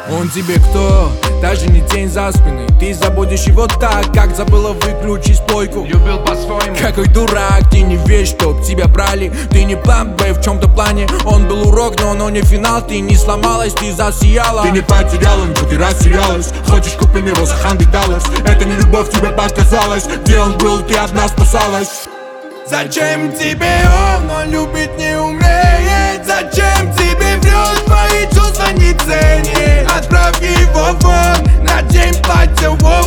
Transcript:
Он тебе кто? Даже не тень за спиной. Ты забудешь его так, как забыла выключить плойку. Любил по-своему. Какой дурак, ты не веришь, чтоб тебя брали. Ты не план Б в чем-то плане. Он был урок, но не финал. Ты не сломалась, ты засияла. Ты не потеряла, но ты растерялась. Хочешь, купим его за $100. Это не любовь, тебе показалось. Где он был, ты одна спасалась. Зачем тебе он любить не умеет? Зачем тебе врет, твои чувства не ценит? Отправь его вон, надень платье, воу.